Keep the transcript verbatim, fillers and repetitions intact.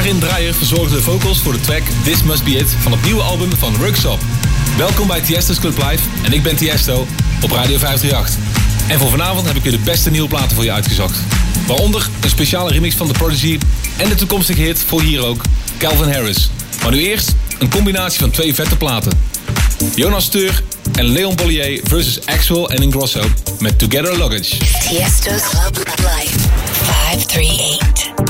Karin Dreyer verzorgde de vocals voor de track This Must Be It van het nieuwe album van Röyksopp. Welkom bij Tiesto's Club Live en ik ben Tiesto op Radio vijf drie acht. En voor vanavond heb ik weer de beste nieuwe platen voor je uitgezocht. Waaronder een speciale remix van The Prodigy en de toekomstige hit voor hier ook, Calvin Harris. Maar nu eerst een combinatie van twee vette platen. Jonas Steur en Leon Bollier versus Axwell en Ingrosso met Together Luggage. Tiesto's Club Live vijf drie acht.